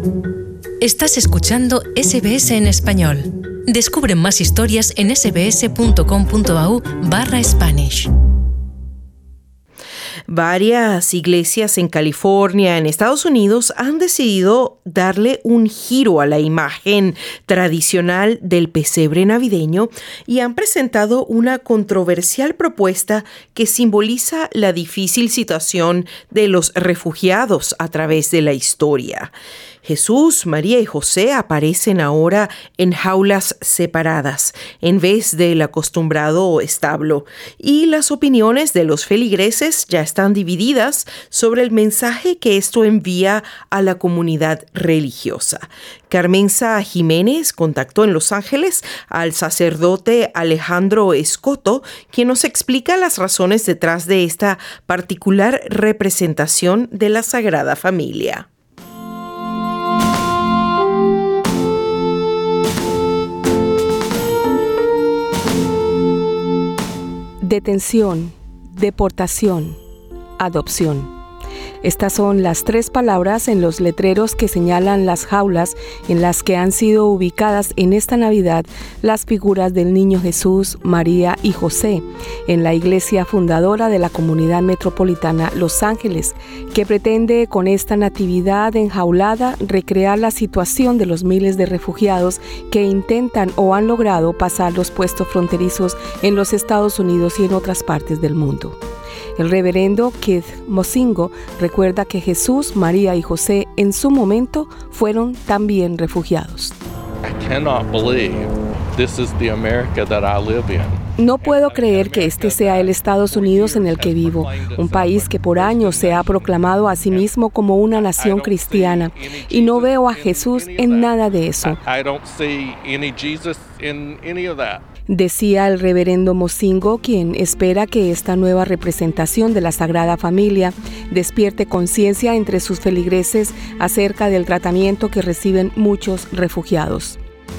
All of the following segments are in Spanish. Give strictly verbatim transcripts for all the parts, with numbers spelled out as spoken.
Estás escuchando S B S en español. Descubre más historias en sbs.com.au barra Spanish. Varias iglesias en California, en Estados Unidos, han decidido darle un giro a la imagen tradicional del pesebre navideño y han presentado una controversial propuesta que simboliza la difícil situación de los refugiados a través de la historia. Jesús, María y José aparecen ahora en jaulas separadas en vez del acostumbrado establo, y las opiniones de los feligreses ya están divididas sobre el mensaje que esto envía a la comunidad religiosa. Carmenza Jiménez contactó en Los Ángeles al sacerdote Alejandro Escoto, quien nos explica las razones detrás de esta particular representación de la Sagrada Familia. Detención, deportación, adopción. Estas son las tres palabras en los letreros que señalan las jaulas en las que han sido ubicadas en esta Navidad las figuras del Niño Jesús, María y José en la iglesia fundadora de la Comunidad Metropolitana Los Ángeles, que pretende con esta natividad enjaulada recrear la situación de los miles de refugiados que intentan o han logrado pasar los puestos fronterizos en los Estados Unidos y en otras partes del mundo. El reverendo Keith Mozingo recuerda que Jesús, María y José en su momento fueron también refugiados. No puedo creer que este sea el Estados Unidos en el que vivo, un país que por años se ha proclamado a sí mismo como una nación cristiana, y no veo a Jesús en nada de eso. Decía el reverendo Mozingo, quien espera que esta nueva representación de la Sagrada Familia despierte conciencia entre sus feligreses acerca del tratamiento que reciben muchos refugiados.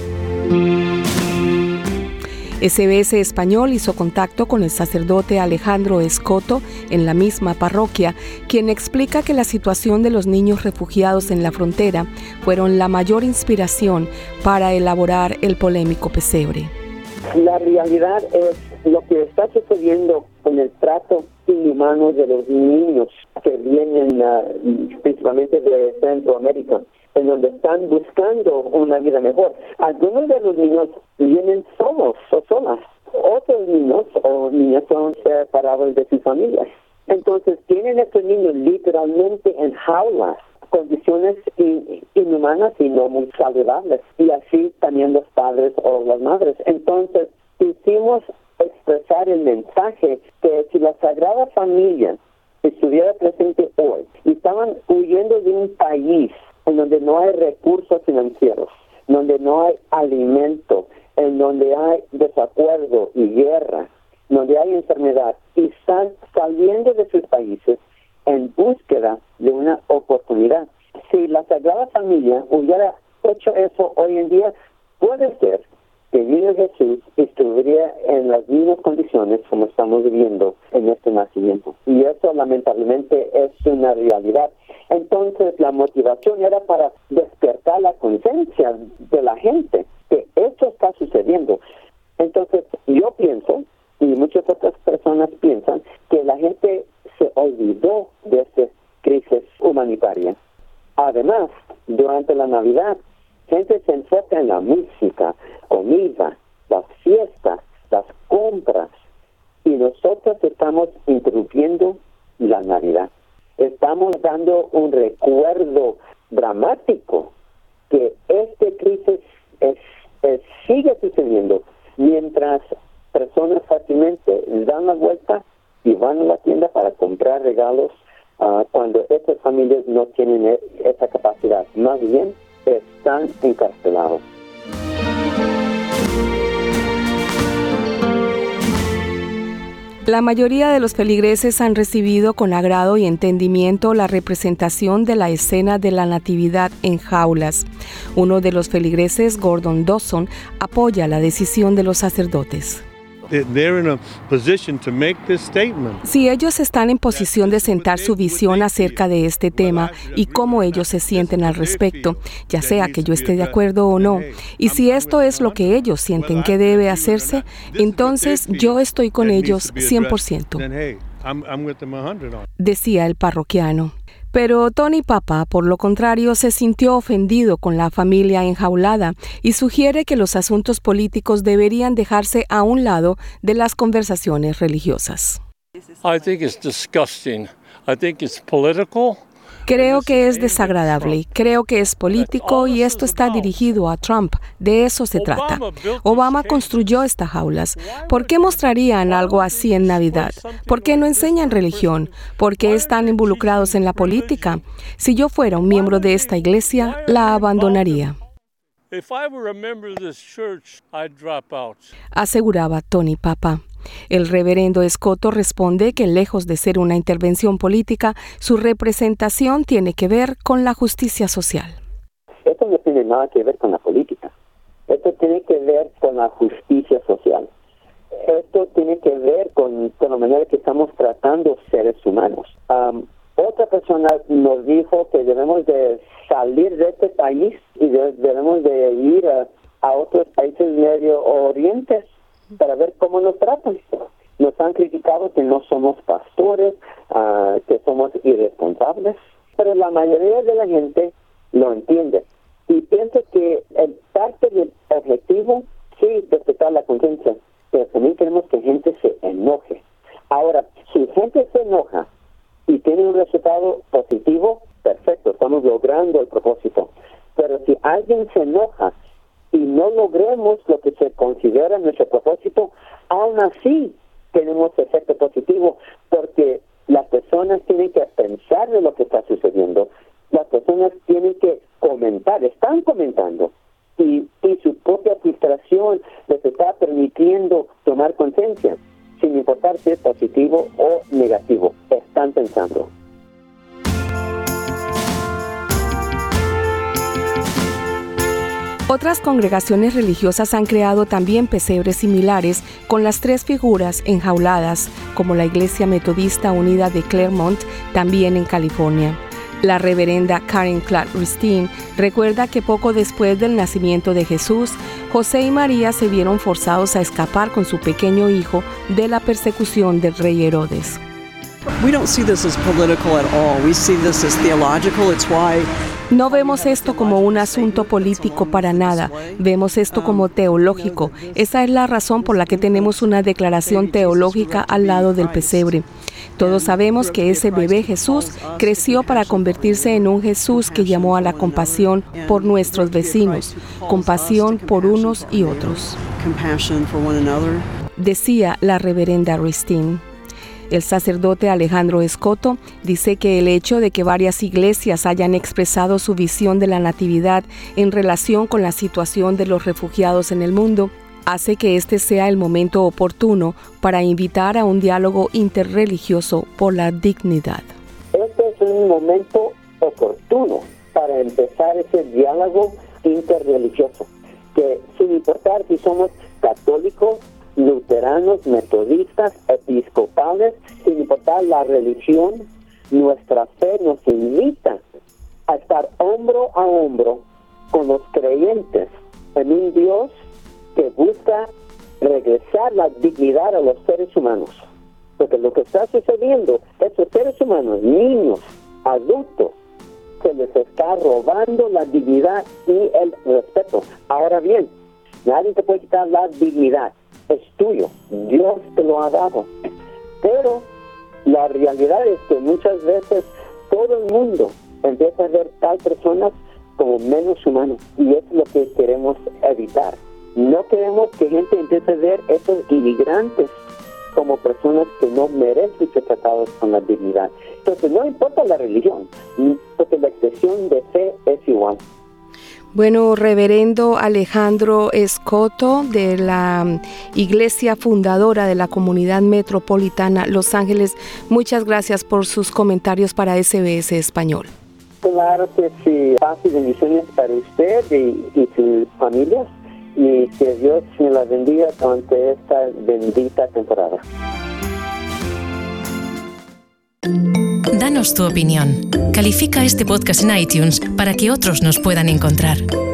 S B S Español hizo contacto con el sacerdote Alejandro Escoto en la misma parroquia, quien explica que la situación de los niños refugiados en la frontera fueron la mayor inspiración para elaborar el polémico pesebre. La realidad es lo que está sucediendo con el trato inhumano de los niños que vienen uh, principalmente de Centroamérica, en donde están buscando una vida mejor. Algunos de los niños vienen solos o solas. Otros niños o niñas son separados de sus familias. Entonces tienen estos niños literalmente en jaulas, condiciones in, inhumanas y no muy saludables, y así también los padres o las madres. Entonces quisimos expresar el mensaje que si la Sagrada Familia estuviera presente hoy y estaban huyendo de un país en donde no hay recursos financieros, donde no hay alimento, en donde hay desacuerdo y guerra, donde hay enfermedad, y están saliendo de sus países en búsqueda de una oportunidad. Si la Sagrada Familia hubiera hecho eso hoy en día, puede ser que el niño Jesús estuviera en las mismas condiciones como estamos viviendo en este nacimiento. Y eso lamentablemente es una realidad. Entonces la motivación era para despertar la conciencia de la gente que esto está sucediendo. Entonces yo pienso, y muchas otras personas piensan, que la gente se olvidó de esta crisis humanitaria. Además, durante la Navidad, gente se enfoca en la música, comida, las fiestas, las compras, y nosotros estamos interrumpiendo la Navidad. Estamos dando un recuerdo dramático que esta crisis es, es, sigue sucediendo mientras personas fácilmente dan la vuelta y van a la tienda para comprar regalos uh, cuando estas familias no tienen e- esa capacidad. Más bien, están encarcelados. La mayoría de los feligreses han recibido con agrado y entendimiento la representación de la escena de la Natividad en jaulas. Uno de los feligreses, Gordon Dawson, apoya la decisión de los sacerdotes. Si ellos están en posición de sentar su visión acerca de este tema y cómo ellos se sienten al respecto, ya sea que yo esté de acuerdo o no, y si esto es lo que ellos sienten que debe hacerse, entonces yo estoy con ellos cien por ciento. Decía el parroquiano. Pero Tony Papa, por lo contrario, se sintió ofendido con la familia enjaulada y sugiere que los asuntos políticos deberían dejarse a un lado de las conversaciones religiosas. I think it's disgusting. I think it's political. Creo que es desagradable, creo que es político y esto está dirigido a Trump. De eso se trata. Obama construyó estas jaulas. ¿Por qué mostrarían algo así en Navidad? ¿Por qué no enseñan religión? ¿Por qué están involucrados en la política? Si yo fuera un miembro de esta iglesia, la abandonaría. Aseguraba Tony Papa. El reverendo Escoto responde que lejos de ser una intervención política, su representación tiene que ver con la justicia social. Esto no tiene nada que ver con la política. Esto tiene que ver con la justicia social. Esto tiene que ver con, con la manera que estamos tratando seres humanos. Um, otra persona nos dijo que debemos de salir de este país y de, debemos de ir a, a otros países medio orientes para ver cómo nos tratan. Nos han criticado que no somos pastores, uh, que somos irresponsables, pero la mayoría de la gente lo entiende. Y pienso que el parte del objetivo, sí, respetar la conciencia, pero también queremos que gente se enoje. Ahora, si gente se enoja y tiene un resultado positivo, perfecto, estamos logrando el propósito. Pero si alguien se enoja y no logremos lo que se considera nuestro propósito, aún así tenemos efecto positivo, porque las personas tienen que pensar de lo que está sucediendo, las personas tienen que comentar, están comentando, y, y su propia frustración les está permitiendo tomar conciencia, sin importar si es positivo o negativo, están pensando. Otras congregaciones religiosas han creado también pesebres similares con las tres figuras enjauladas, como la Iglesia Metodista Unida de Claremont, también en California. La reverenda Karen Clark Ristine recuerda que poco después del nacimiento de Jesús, José y María se vieron forzados a escapar con su pequeño hijo de la persecución del rey Herodes. We don't see this as political at all. We see this as theological. It's why No vemos esto como un asunto político para nada, vemos esto como teológico. Esa es la razón por la que tenemos una declaración teológica al lado del pesebre. Todos sabemos que ese bebé Jesús creció para convertirse en un Jesús que llamó a la compasión por nuestros vecinos, compasión por unos y otros. Decía la reverenda Ristine. El sacerdote Alejandro Escoto dice que el hecho de que varias iglesias hayan expresado su visión de la natividad en relación con la situación de los refugiados en el mundo hace que este sea el momento oportuno para invitar a un diálogo interreligioso por la dignidad. Este es un momento oportuno para empezar ese diálogo interreligioso, que sin importar si somos católicos, luteranos, metodistas, episcopales, sin importar la religión, nuestra fe nos invita a estar hombro a hombro con los creyentes en un Dios que busca regresar la dignidad a los seres humanos. Porque lo que está sucediendo, esos seres humanos, niños, adultos, se les está robando la dignidad y el respeto. Ahora bien, nadie te puede quitar la dignidad. Es tuyo, Dios te lo ha dado. Pero la realidad es que muchas veces todo el mundo empieza a ver tal persona como menos humano, y es lo que queremos evitar. No queremos que gente empiece a ver a estos inmigrantes como personas que no merecen ser tratados con la dignidad. Entonces no importa la religión, porque la expresión de fe es igual. Bueno, reverendo Alejandro Escoto, de la Iglesia Fundadora de la Comunidad Metropolitana Los Ángeles, muchas gracias por sus comentarios para S B S Español. Claro que sí, paz y bendiciones para usted y, y sus familias, y que Dios me la bendiga durante esta bendita temporada. Danos tu opinión. Califica este podcast en iTunes para que otros nos puedan encontrar.